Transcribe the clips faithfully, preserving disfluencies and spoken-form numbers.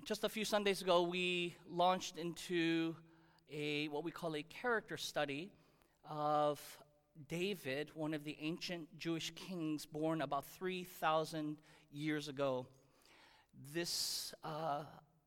just a few Sundays ago, we launched into a what we call a character study of David, one of the ancient Jewish kings born about three thousand years ago. This uh,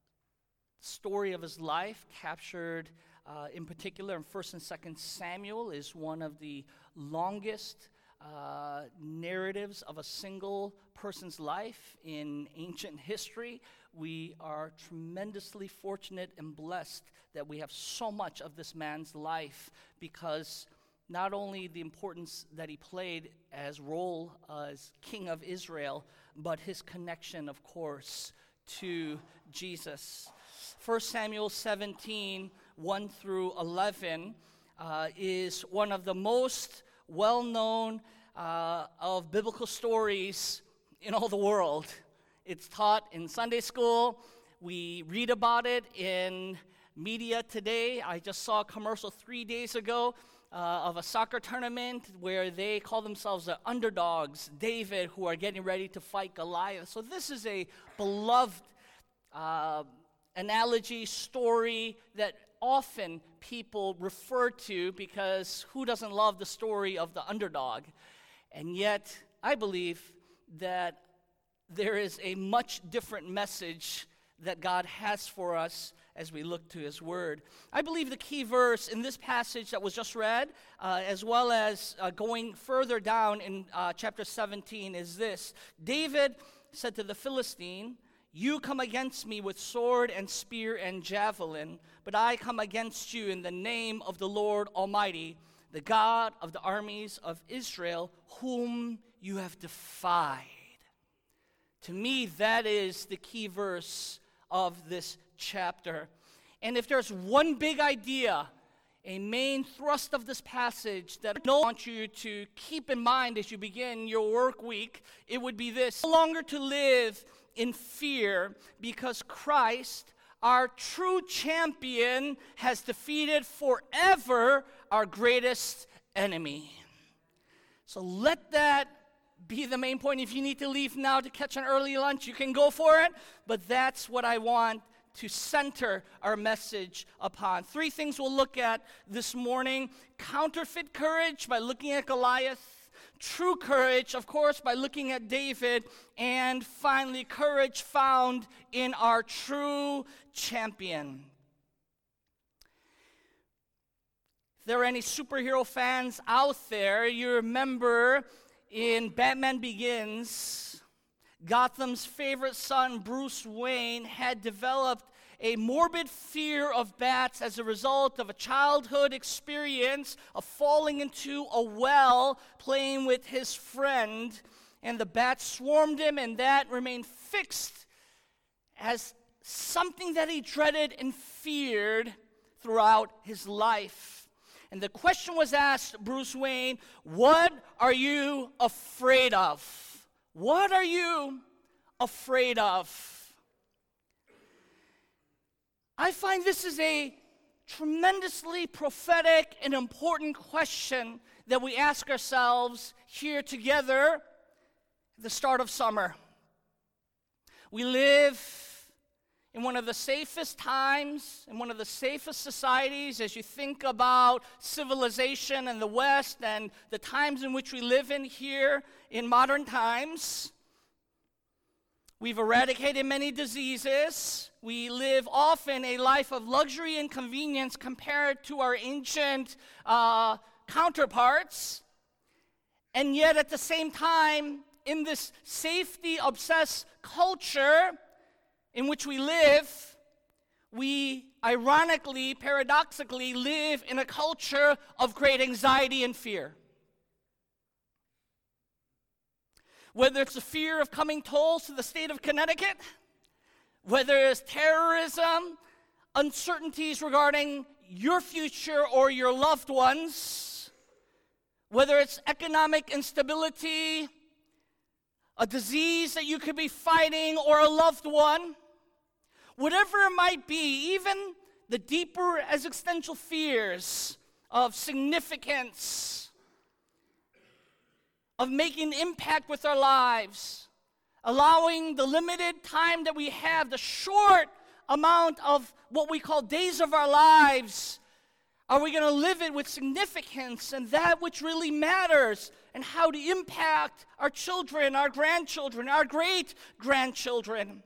story of his life, captured uh, in particular in First and Second Samuel, is one of the longest uh, narratives of a single person's life in ancient history. We are tremendously fortunate and blessed that we have so much of this man's life, because not only the importance that he played as role as king of Israel, but his connection, of course, to Jesus. First Samuel seventeen, one through eleven, uh, is one of the most well-known uh, of biblical stories in all the world. It's taught in Sunday school. We read about it in media today. I just saw a commercial three days ago uh, of a soccer tournament where they call themselves the underdogs, David, who are getting ready to fight Goliath. So this is a beloved uh, analogy, story that often people refer to, because who doesn't love the story of the underdog? And yet, I believe that there is a much different message that God has for us as we look to His Word. I believe the key verse in this passage that was just read, uh, as well as uh, going further down in uh, chapter seventeen, is this. David said to the Philistine, "You come against me with sword and spear and javelin, but I come against you in the name of the Lord Almighty, the God of the armies of Israel, whom you have defied." To me, that is the key verse of this chapter. And if there's one big idea, a main thrust of this passage that I want you to keep in mind as you begin your work week, it would be this: no longer to live in fear, because Christ, our true champion, has defeated forever our greatest enemy. So let that be the main point. If you need to leave now to catch an early lunch, you can go for it. But that's what I want to center our message upon. Three things we'll look at this morning: counterfeit courage by looking at Goliath, true courage, of course, by looking at David, and finally, courage found in our true champion. If there are any superhero fans out there, you remember in Batman Begins, Gotham's favorite son, Bruce Wayne, had developed a morbid fear of bats as a result of a childhood experience of falling into a well playing with his friend, and the bats swarmed him, and that remained fixed as something that he dreaded and feared throughout his life. And the question was asked, Bruce Wayne, what are you afraid of? What are you afraid of? I find this is a tremendously prophetic and important question that we ask ourselves here together at the start of summer. We live in one of the safest times, in one of the safest societies, as you think about civilization and the West and the times in which we live in here in modern times. We've eradicated many diseases. We live often a life of luxury and convenience compared to our ancient uh, counterparts. And yet at the same time, in this safety-obsessed culture in which we live, we ironically, paradoxically, live in a culture of great anxiety and fear. Whether it's the fear of coming tolls to the state of Connecticut, whether it's terrorism, uncertainties regarding your future or your loved ones, whether it's economic instability, a disease that you could be fighting, or a loved one, whatever it might be, even the deeper existential fears of significance, of making impact with our lives, allowing the limited time that we have, the short amount of what we call days of our lives are we going to live it with significance and that which really matters, and how to impact our children, our grandchildren, our great-grandchildren?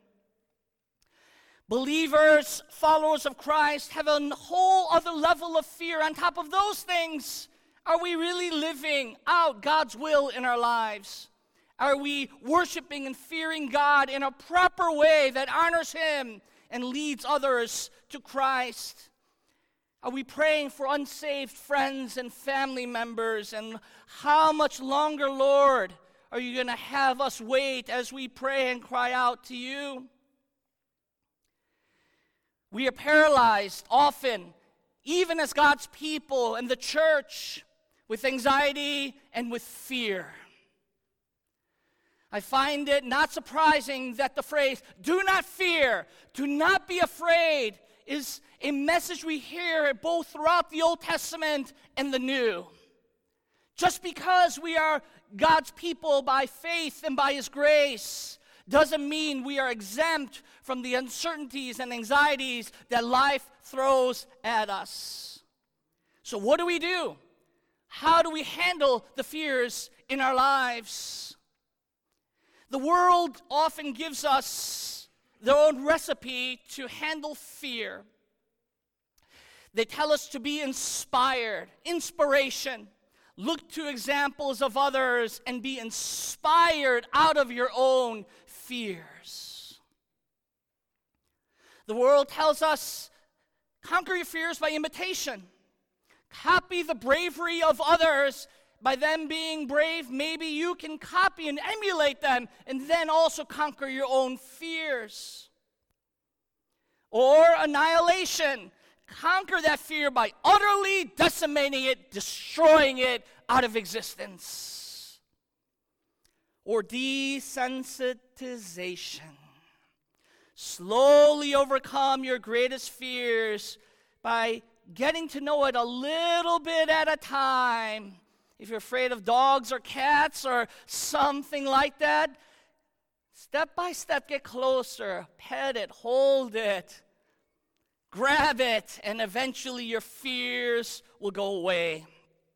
Believers, followers of Christ, have a whole other level of fear on top of those things. Are we really living out God's will in our lives? Are we worshiping and fearing God in a proper way that honors Him and leads others to Christ? Are we praying for unsaved friends and family members? And how much longer, Lord, are you going to have us wait as we pray and cry out to you? We are paralyzed often, even as God's people and the church, with anxiety and with fear. I find it not surprising that the phrase, "do not fear, do not be afraid," is a message we hear both throughout the Old Testament and the New. Just because we are God's people by faith and by His grace doesn't mean we are exempt from the uncertainties and anxieties that life throws at us. So what do we do? How do we handle the fears in our lives? The world often gives us their own recipe to handle fear. They tell us to be inspired, inspiration. Look to examples of others and be inspired out of your own fears. The world tells us, conquer your fears by imitation. Copy the bravery of others. By them being brave, maybe you can copy and emulate them and then also conquer your own fears. Or annihilation. Conquer that fear by utterly decimating it, destroying it out of existence. Or desensitization. Slowly overcome your greatest fears by getting to know it a little bit at a time. If you're afraid of dogs or cats or something like that, step by step get closer, pet it, hold it, grab it, and eventually your fears will go away.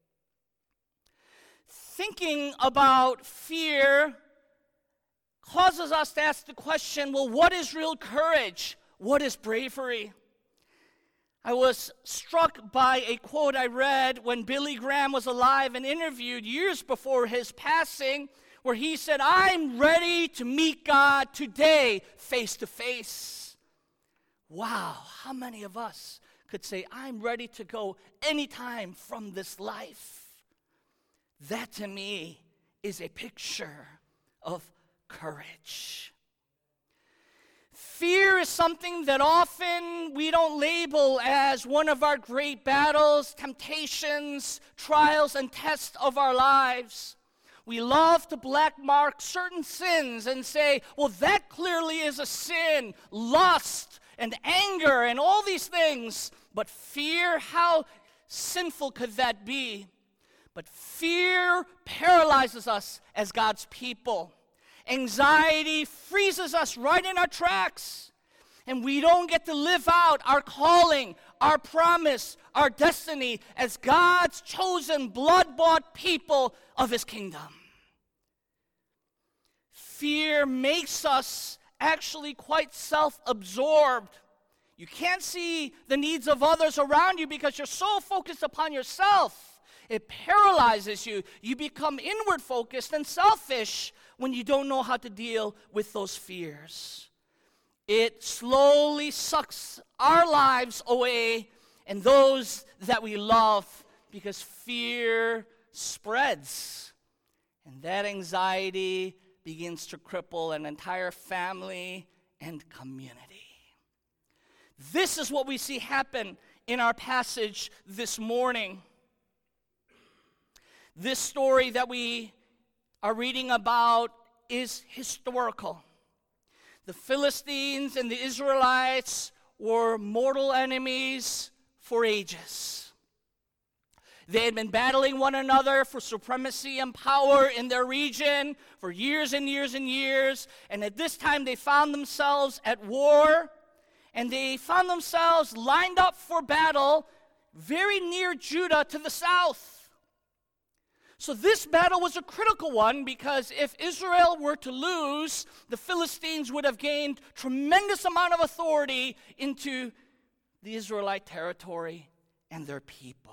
Thinking about fear causes us to ask the question, well, what is real courage? What is bravery? I was struck by a quote I read when Billy Graham was alive and interviewed years before his passing, where he said, "I'm ready to meet God today face to face." Wow, how many of us could say, "I'm ready to go anytime from this life"? That to me is a picture of courage. Fear is something that often we don't label as one of our great battles, temptations, trials, and tests of our lives. We love to black mark certain sins and say, well, that clearly is a sin, lust and anger and all these things. But fear, how sinful could that be? But fear paralyzes us as God's people. Anxiety freezes us right in our tracks, and we don't get to live out our calling, our promise, our destiny as God's chosen, blood-bought people of His kingdom. Fear makes us actually quite self-absorbed. You can't see the needs of others around you because you're so focused upon yourself. It paralyzes you. You become inward-focused and selfish when you don't know how to deal with those fears. It slowly sucks our lives away and those that we love because fear spreads. And that anxiety begins to cripple an entire family and community. This is what we see happen in our passage this morning. This story that we are reading about is historical. The Philistines and the Israelites were mortal enemies for ages. They had been battling one another for supremacy and power in their region for years and years and years. And at this time they found themselves at war. and they found themselves lined up for battle very near Judah to the south. So this battle was a critical one, because if Israel were to lose, the Philistines would have gained tremendous amount of authority into the Israelite territory and their people.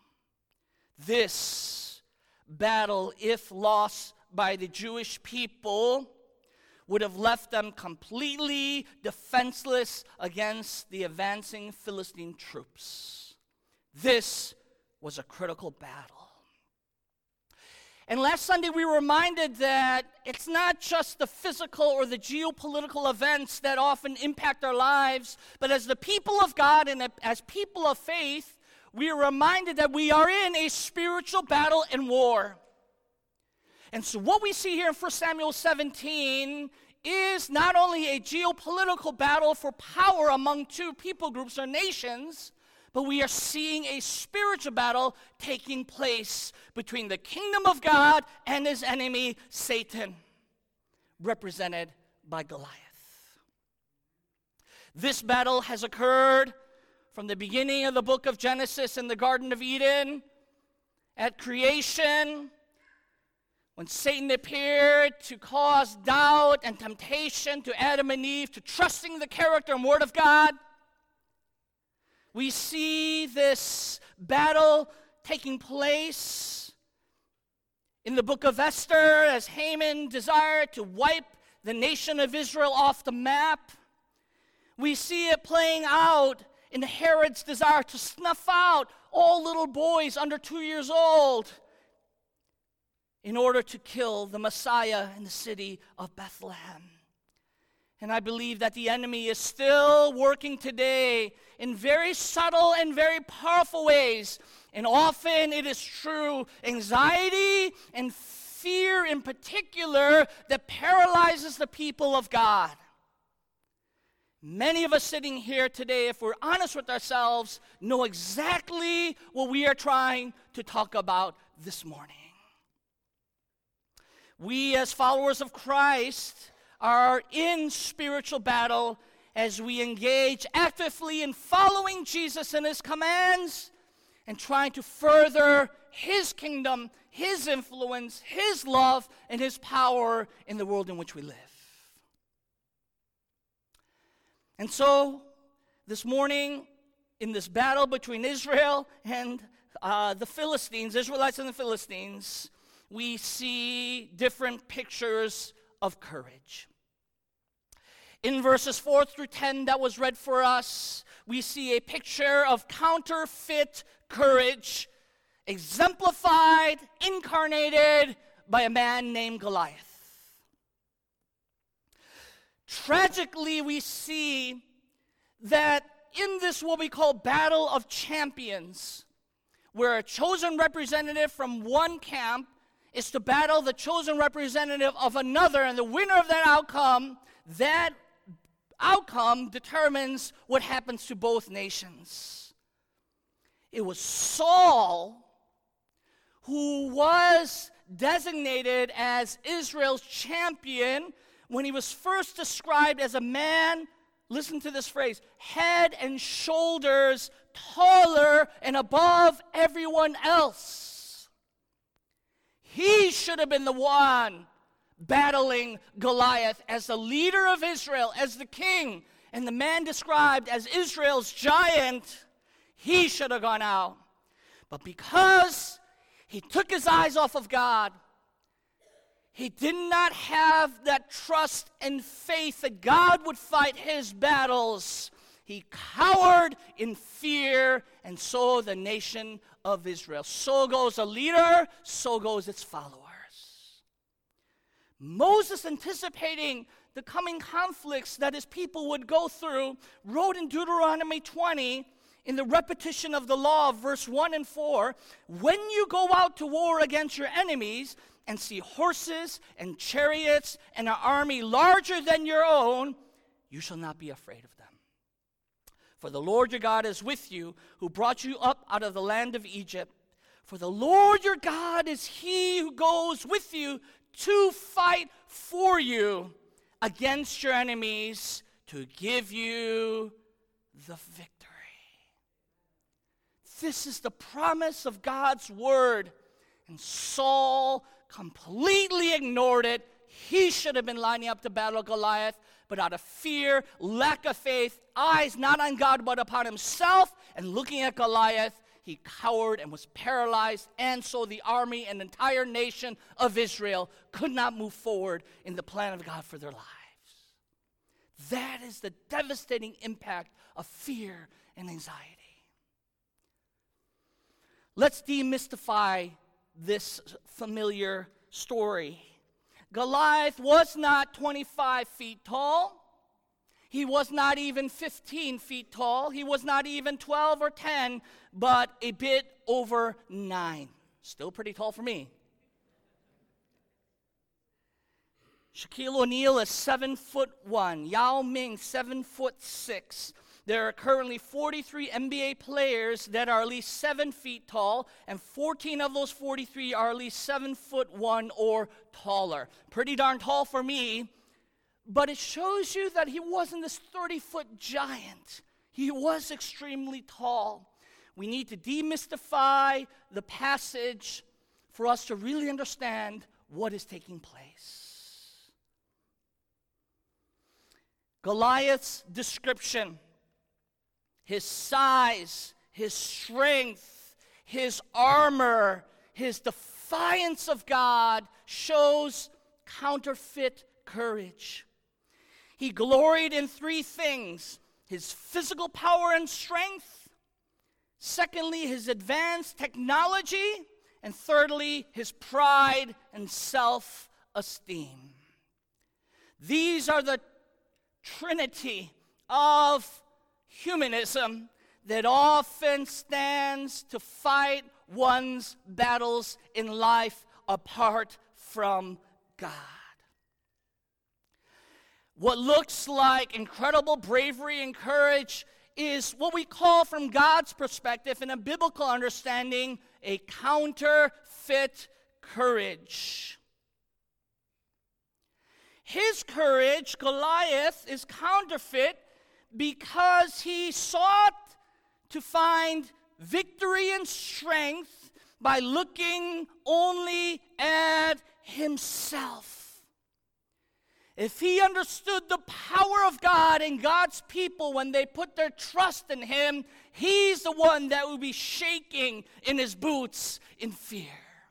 This battle, if lost by the Jewish people, would have left them completely defenseless against the advancing Philistine troops. This was a critical battle. And last Sunday we were reminded that it's not just the physical or the geopolitical events that often impact our lives, but as the people of God and as people of faith, we are reminded that we are in a spiritual battle and war. And so what we see here in First Samuel seventeen is not only a geopolitical battle for power among two people groups or nations, but we are seeing a spiritual battle taking place between the kingdom of God and his enemy, Satan, represented by Goliath. This battle has occurred from the beginning of the book of Genesis in the Garden of Eden, at creation, when Satan appeared to cause doubt and temptation to Adam and Eve, to trusting the character and word of God. We see this battle taking place in the book of Esther as Haman desired to wipe the nation of Israel off the map. We see it playing out in Herod's desire to snuff out all little boys under two years old in order to kill the Messiah in the city of Bethlehem. And I believe that the enemy is still working today in very subtle and very powerful ways. And often it is true anxiety and fear in particular that paralyzes the people of God. Many of us sitting here today, if we're honest with ourselves, know exactly what we are trying to talk about this morning. We as followers of Christ are in spiritual battle as we engage actively in following Jesus and his commands and trying to further his kingdom, his influence, his love, and his power in the world in which we live. And so, this morning, in this battle between Israel and uh, the Philistines, Israelites and the Philistines, we see different pictures of courage. In verses four through ten that was read for us, we see a picture of counterfeit courage, exemplified, incarnated by a man named Goliath. Tragically, we see that in this what we call battle of champions, where a chosen representative from one camp is to battle the chosen representative of another, and the winner of that outcome, that outcome determines what happens to both nations. It was Saul who was designated as Israel's champion when he was first described as a man, listen to this phrase, head and shoulders taller and above everyone else. He should have been the one battling Goliath as the leader of Israel, as the king, and the man described as Israel's giant. He should have gone out. But because he took his eyes off of God, he did not have that trust and faith that God would fight his battles. He cowered in fear, and so the nation of Israel. So goes a leader, so goes its followers. Moses, anticipating the coming conflicts that his people would go through, wrote in Deuteronomy twenty, in the repetition of the law of verse one and four, when you go out to war against your enemies and see horses and chariots and an army larger than your own, you shall not be afraid of them. For the Lord your God is with you, who brought you up out of the land of Egypt. For the Lord your God is he who goes with you to fight for you against your enemies, to give you the victory. This is the promise of God's word. And Saul completely ignored it. He should have been lining up to battle Goliath, but out of fear, lack of faith, eyes not on God but upon himself, and looking at Goliath, he cowered and was paralyzed, and so the army and entire nation of Israel could not move forward in the plan of God for their lives. That is the devastating impact of fear and anxiety. Let's demystify this familiar story. Goliath was not twenty-five feet tall. He was not even fifteen feet tall. He was not even twelve or ten, but a bit over nine. Still pretty tall for me. Shaquille O'Neal is seven foot one. Yao Ming, seven foot six. There are currently forty-three N B A players that are at least seven feet tall, and fourteen of those forty-three are at least seven foot one or taller. Pretty darn tall for me, but it shows you that he wasn't this thirty-foot giant. He was extremely tall. We need to demystify the passage for us to really understand what is taking place. Goliath's description, his size, his strength, his armor, his defiance of God shows counterfeit courage. He gloried in three things: his physical power and strength, secondly, his advanced technology, and thirdly, his pride and self-esteem. These are the trinity of humanism that often stands to fight one's battles in life apart from God. What looks like incredible bravery and courage is what we call, from God's perspective, in a biblical understanding, a counterfeit courage. His courage, Goliath, is counterfeit because he sought to find victory and strength by looking only at himself. If he understood the power of God and God's people when they put their trust in him, he's the one that would be shaking in his boots in fear.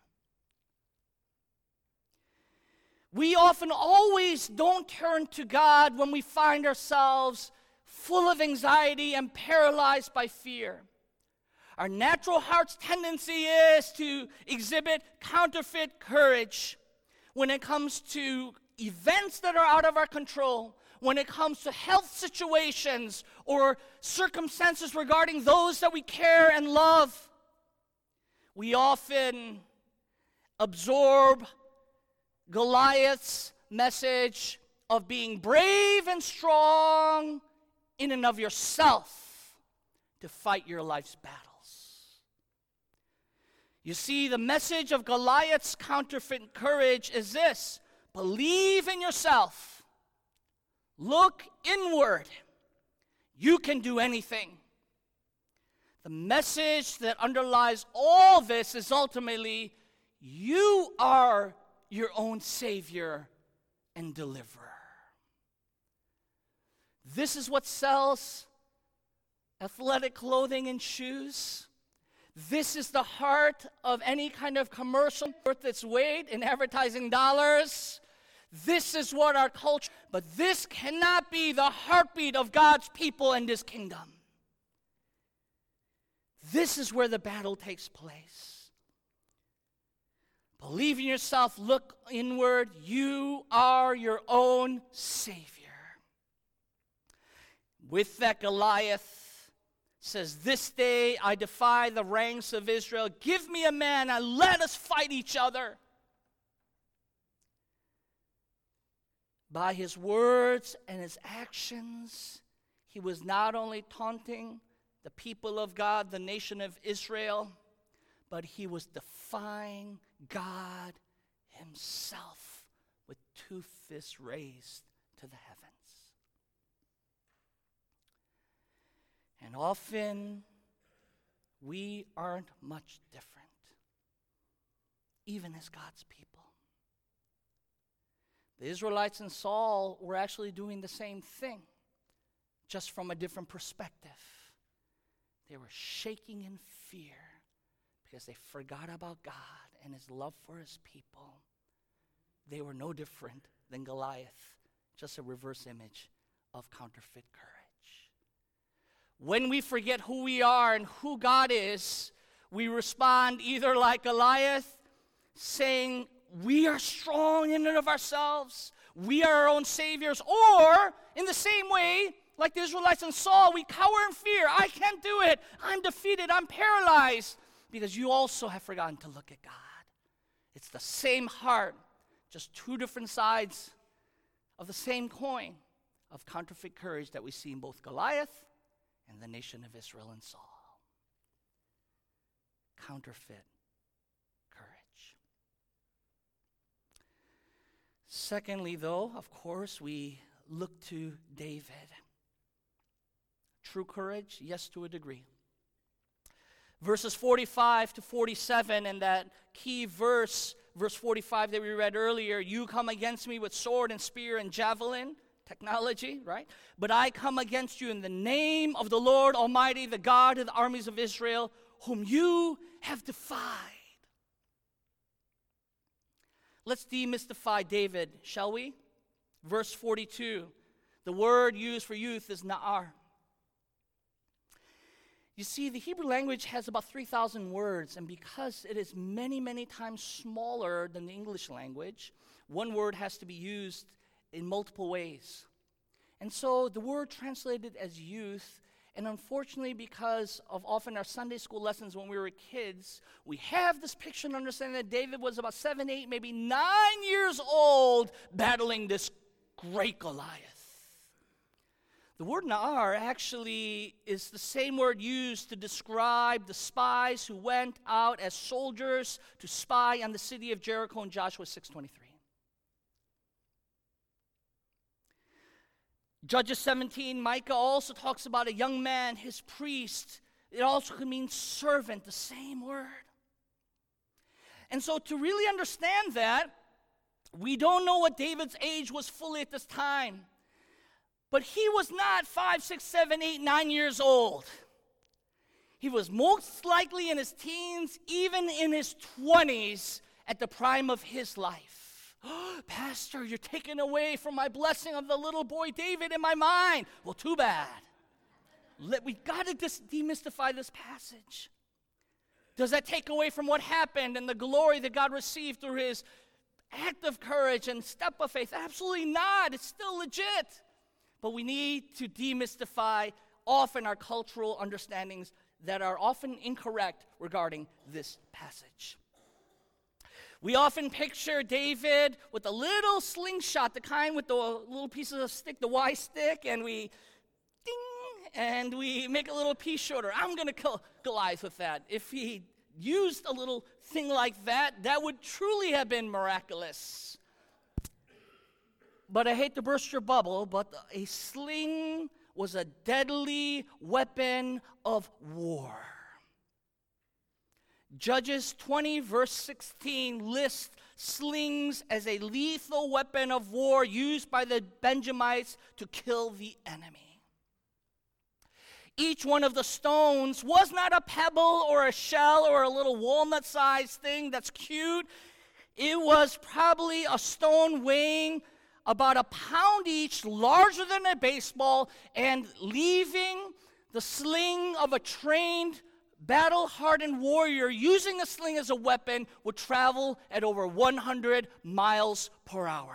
We often always don't turn to God when we find ourselves full of anxiety and paralyzed by fear. Our natural heart's tendency is to exhibit counterfeit courage when it comes to events that are out of our control, when it comes to health situations or circumstances regarding those that we care and love. We often absorb Goliath's message of being brave and strong in and of yourself to fight your life's battles. You see, the message of Goliath's counterfeit courage is this: believe in yourself. Look inward. You can do anything. The message that underlies all this is ultimately, you are your own Savior and deliverer. This is what sells athletic clothing and shoes. This is the heart of any kind of commercial worth its weight in advertising dollars. This is what our culture, but this cannot be the heartbeat of God's people and His kingdom. This is where the battle takes place. Believe in yourself, look inward. You are your own Savior. With that, Goliath says, "This day I defy the ranks of Israel. Give me a man and let us fight each other." By his words and his actions, he was not only taunting the people of God, the nation of Israel, but he was defying God himself with two fists raised to the heavens. And often, we aren't much different, even as God's people. The Israelites and Saul were actually doing the same thing, just from a different perspective. They were shaking in fear because they forgot about God and his love for his people. They were no different than Goliath, just a reverse image of counterfeit courage. When we forget who we are and who God is, we respond either like Goliath, saying we are strong in and of ourselves, we are our own saviors, or in the same way, like the Israelites and Saul, we cower in fear. I can't do it. I'm defeated. I'm paralyzed. Because you also have forgotten to look at God. It's the same heart, just two different sides of the same coin of counterfeit courage that we see in both Goliath and the nation of Israel and Saul. Counterfeit courage. Secondly, though, of course, we look to David. True courage, yes, to a degree. Verses forty-five to forty-seven, and that key verse, verse forty-five that we read earlier, you come against me with sword and spear and javelin, technology, right? But I come against you in the name of the Lord Almighty, the God of the armies of Israel, whom you have defied. Let's demystify David, shall we? Verse forty-two, the word used for youth is na'ar. You see, the Hebrew language has about three thousand words, and because it is many, many times smaller than the English language, one word has to be used in multiple ways. And so the word translated as youth, and unfortunately because of often our Sunday school lessons when we were kids, we have this picture and understanding that David was about seven, eight, maybe nine years old battling this great Goliath. The word na'ar actually is the same word used to describe the spies who went out as soldiers to spy on the city of Jericho in Joshua six twenty-three. Judges seventeen, Micah also talks about a young man, his priest. It also could mean servant, the same word. And so to really understand that, we don't know what David's age was fully at this time. But he was not five, six, seven, eight, nine years old. He was most likely in his teens, even in his twenties, at the prime of his life. Oh, Pastor, you're taking away from my blessing of the little boy David in my mind. Well, too bad. Let, we got to dis- demystify this passage. Does that take away from what happened and the glory that God received through his act of courage and step of faith? Absolutely not. It's still legit. But we need to demystify often our cultural understandings that are often incorrect regarding this passage. We often picture David with a little slingshot, the kind with the little pieces of stick, the Y stick, and we ding, and we make a little pea shooter. I'm going to kill Goliath with that. If he used a little thing like that, that would truly have been miraculous. But I hate to burst your bubble, but a sling was a deadly weapon of war. Judges twenty, verse sixteen, lists slings as a lethal weapon of war used by the Benjamites to kill the enemy. Each one of the stones was not a pebble or a shell or a little walnut-sized thing that's cute. It was probably a stone weighing about a pound each, larger than a baseball, and leaving the sling of a trained, battle-hardened warrior using a sling as a weapon would travel at over one hundred miles per hour.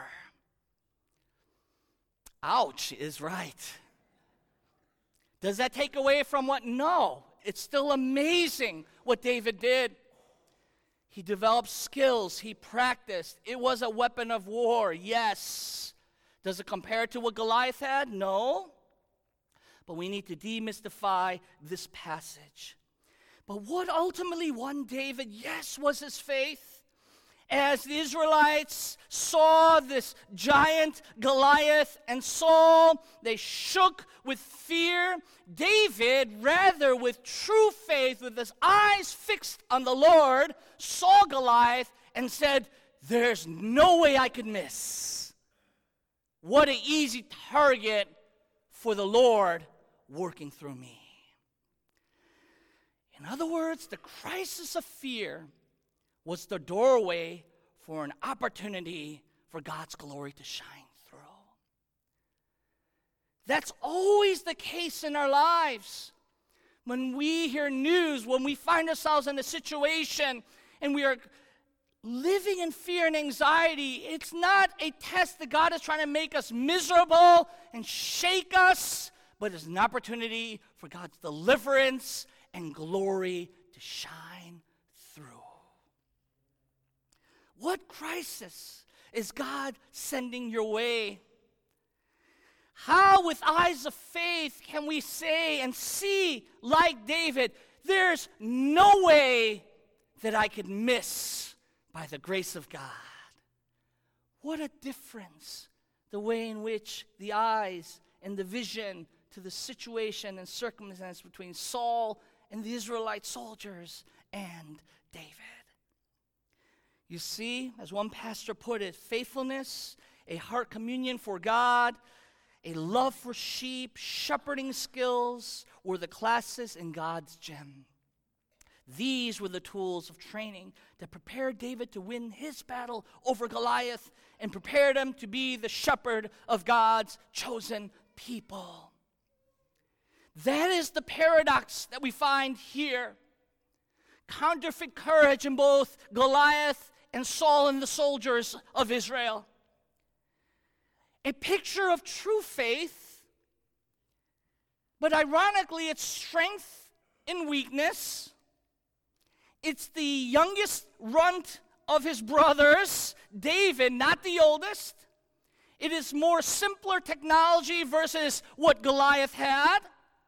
Ouch is right. Does that take away from what? No. It's still amazing what David did. He developed skills. He practiced. It was a weapon of war, yes. Does it compare to what Goliath had? No. But we need to demystify this passage. But what ultimately won David, yes, was his faith. As the Israelites saw this giant Goliath and Saul, they shook with fear. David, rather with true faith, with his eyes fixed on the Lord, saw Goliath and said, "There's no way I could miss. What an easy target for the Lord working through me." In other words, the crisis of fear was the doorway for an opportunity for God's glory to shine through. That's always the case in our lives. When we hear news, when we find ourselves in a situation and we are living in fear and anxiety, it's not a test that God is trying to make us miserable and shake us, but it's an opportunity for God's deliverance and glory to shine through. What crisis is God sending your way? How, with eyes of faith, can we say and see, like David, there's no way that I could miss by the grace of God? What a difference, the way in which the eyes and the vision to the situation and circumstance between Saul and the Israelite soldiers and David. You see, as one pastor put it, faithfulness, a heart communion for God, a love for sheep, shepherding skills were the classes in God's gym. These were the tools of training that prepared David to win his battle over Goliath and prepared him to be the shepherd of God's chosen people. That is the paradox that we find here. Counterfeit courage in both Goliath and Saul and the soldiers of Israel. A picture of true faith, but ironically, it's strength in weakness. It's the youngest runt of his brothers, David, not the oldest. It is more simpler technology versus what Goliath had.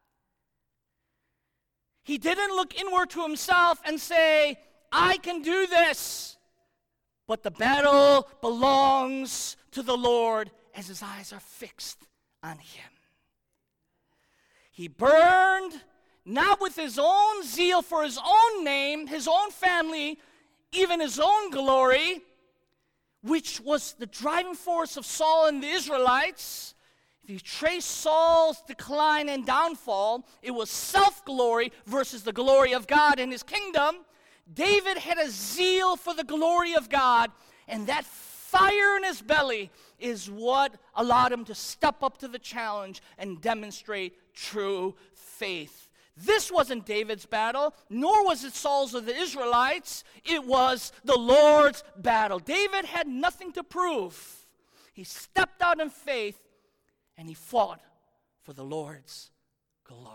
He didn't look inward to himself and say, "I can do this." But the battle belongs to the Lord as his eyes are fixed on him. He burned not with his own zeal for his own name, his own family, even his own glory, which was the driving force of Saul and the Israelites. If you trace Saul's decline and downfall, it was self-glory versus the glory of God in his kingdom. David had a zeal for the glory of God, and that fire in his belly is what allowed him to step up to the challenge and demonstrate true faith. This wasn't David's battle, nor was it Saul's or the Israelites. It was the Lord's battle. David had nothing to prove. He stepped out in faith, and he fought for the Lord's glory.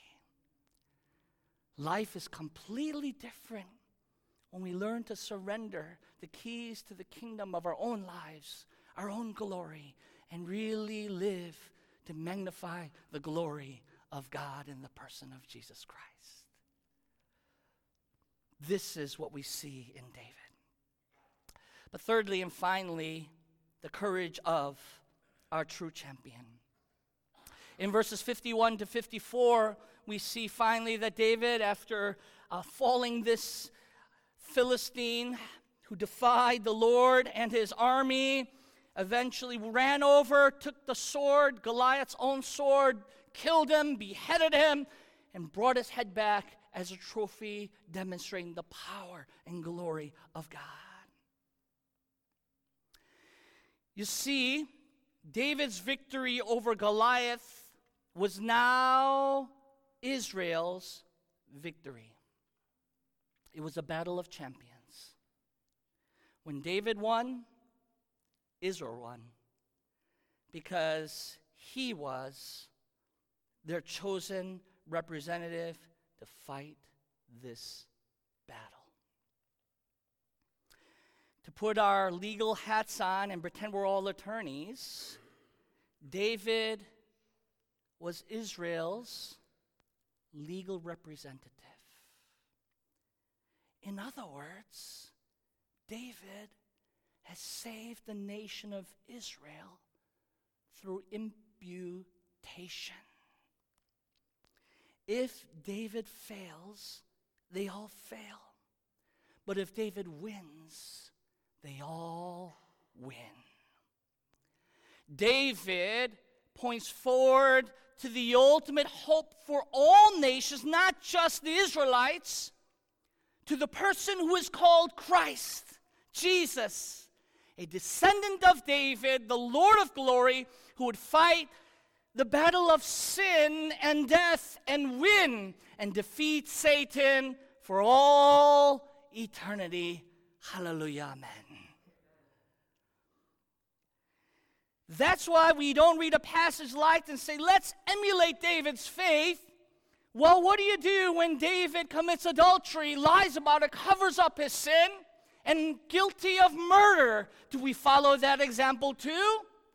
Life is completely different when we learn to surrender the keys to the kingdom of our own lives, our own glory, and really live to magnify the glory of God in the person of Jesus Christ. This is what we see in David. But thirdly and finally, the courage of our true champion. In verses fifty-one to fifty-four, we see finally that David, after uh, falling this Philistine who defied the Lord and his army, eventually ran over, took the sword, Goliath's own sword, killed him, beheaded him, and brought his head back as a trophy, demonstrating the power and glory of God. You see, David's victory over Goliath was now Israel's victory. It was a battle of champions. When David won, Israel won, because he was their chosen representative to fight this battle. To put our legal hats on and pretend we're all attorneys, David was Israel's legal representative. In other words, David has saved the nation of Israel through imputation. If David fails, they all fail. But if David wins, they all win. David points forward to the ultimate hope for all nations, not just the Israelites, to the person who is called Christ, Jesus, a descendant of David, the Lord of glory, who would fight the battle of sin and death and win and defeat Satan for all eternity. Hallelujah, amen. That's why we don't read a passage like this and say, let's emulate David's faith. Well, what do you do when David commits adultery, lies about it, covers up his sin, and guilty of murder? Do we follow that example too?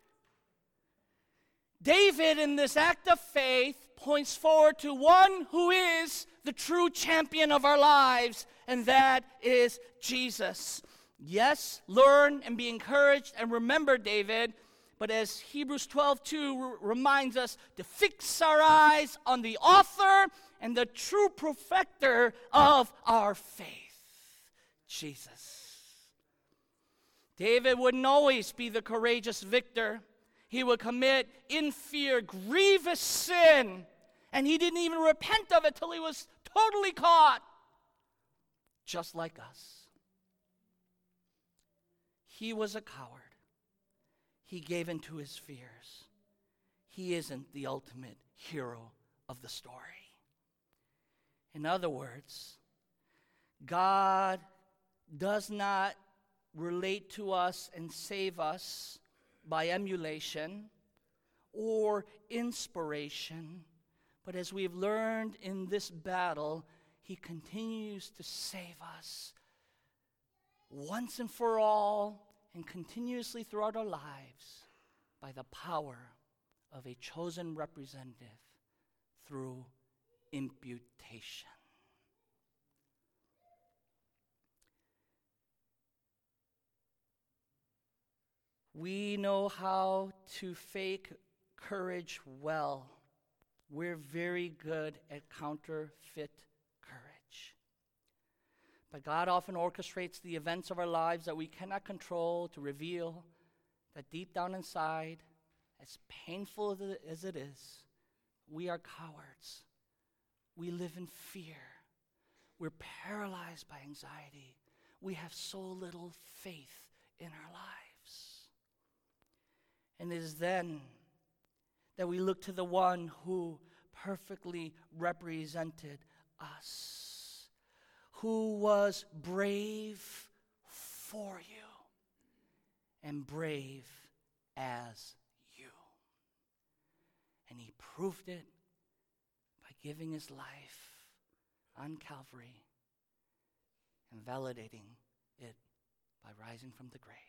David, in this act of faith, points forward to one who is the true champion of our lives, and that is Jesus. Yes, learn and be encouraged and remember David, but as Hebrews twelve two r- reminds us, to fix our eyes on the author and the true perfecter of our faith, Jesus. David wouldn't always be the courageous victor. He would commit, in fear, grievous sin, and he didn't even repent of it till he was totally caught, just like us. He was a coward. He gave in to his fears. He isn't the ultimate hero of the story. In other words, God does not relate to us and save us by emulation or inspiration, but as we've learned in this battle, he continues to save us once and for all and continuously throughout our lives by the power of a chosen representative through imputation. We know how to fake courage well. We're very good at counterfeit courage. But God often orchestrates the events of our lives that we cannot control to reveal that deep down inside, as painful as it is, we are cowards. We live in fear. We're paralyzed by anxiety. We have so little faith in our lives. And it is then that we look to the one who perfectly represented us, who was brave for you and brave as you. And he proved it by giving his life on Calvary and validating it by rising from the grave.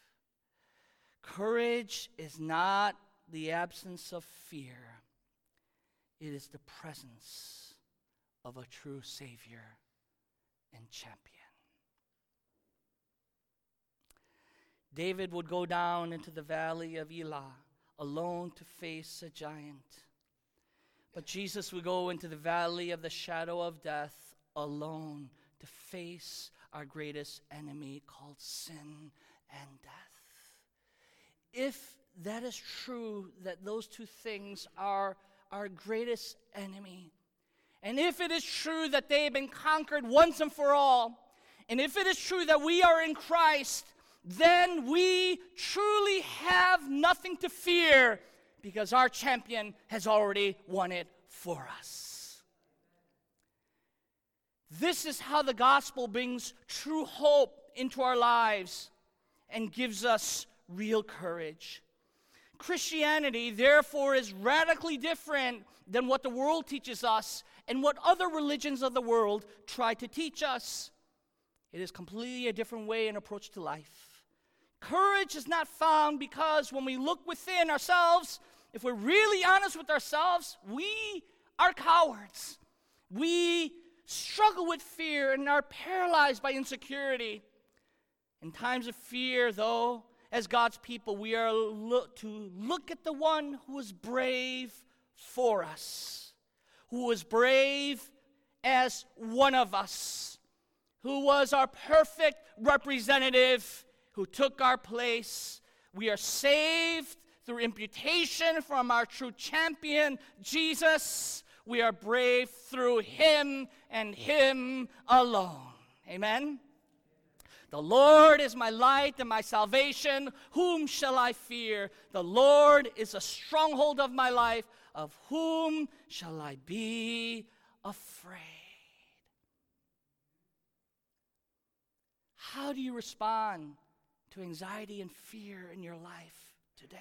Courage is not the absence of fear. It is the presence of a true Savior and champion. David would go down into the valley of Elah alone to face a giant. But Jesus would go into the valley of the shadow of death alone to face our greatest enemy called sin and death. If that is true, that those two things are our greatest enemy, and if it is true that they have been conquered once and for all, and if it is true that we are in Christ, then we truly have nothing to fear because our champion has already won it for us. This is how the gospel brings true hope into our lives and gives us real courage. Christianity, therefore, is radically different than what the world teaches us and what other religions of the world try to teach us. It is completely a different way and approach to life. Courage is not found because when we look within ourselves, if we're really honest with ourselves, we are cowards. We struggle with fear and are paralyzed by insecurity. In times of fear, though, as God's people, we are look, to look at the one who was brave for us, who was brave as one of us, who was our perfect representative, who took our place. We are saved through imputation from our true champion, Jesus. We are brave through him and him alone. Amen? The Lord is my light and my salvation. Whom shall I fear? The Lord is a stronghold of my life. Of whom shall I be afraid? How do you respond to anxiety and fear in your life today?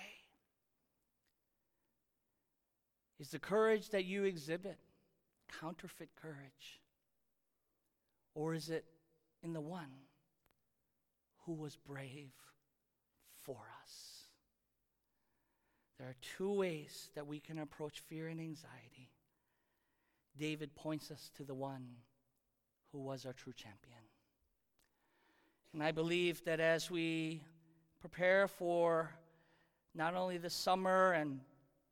Is the courage that you exhibit counterfeit courage? Or is it in the one who was brave for us? There are two ways that we can approach fear and anxiety. David points us to the one who was our true champion. And I believe that as we prepare for not only the summer, and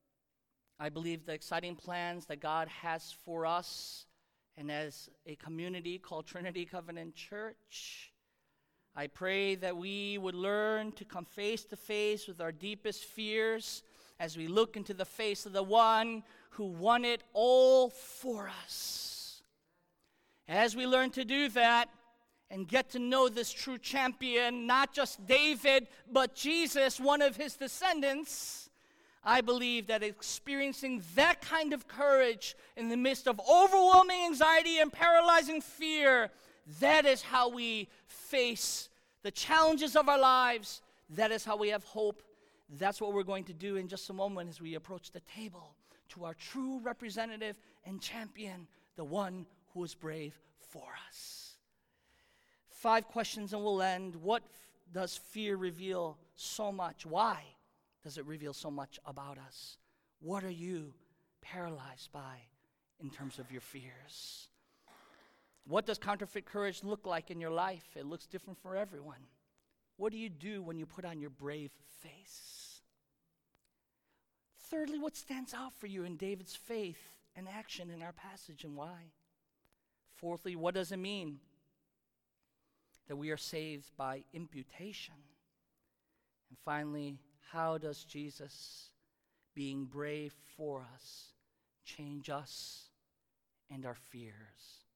I believe the exciting plans that God has for us, and as a community called Trinity Covenant Church, I pray that we would learn to come face to face with our deepest fears as we look into the face of the one who won it all for us. As we learn to do that and get to know this true champion, not just David, but Jesus, one of his descendants, I believe that experiencing that kind of courage in the midst of overwhelming anxiety and paralyzing fear, that is how we face the challenges of our lives. That is how we have hope. That's what we're going to do in just a moment as we approach the table to our true representative and champion, the one who is brave for us. Five questions and we'll end. What f- does fear reveal so much? Why does it reveal so much about us? What are you paralyzed by in terms of your fears? What does counterfeit courage look like in your life? It looks different for everyone. What do you do when you put on your brave face? Thirdly, what stands out for you in David's faith and action in our passage, and why? Fourthly, what does it mean that we are saved by imputation? And finally, how does Jesus, being brave for us, change us and our fears?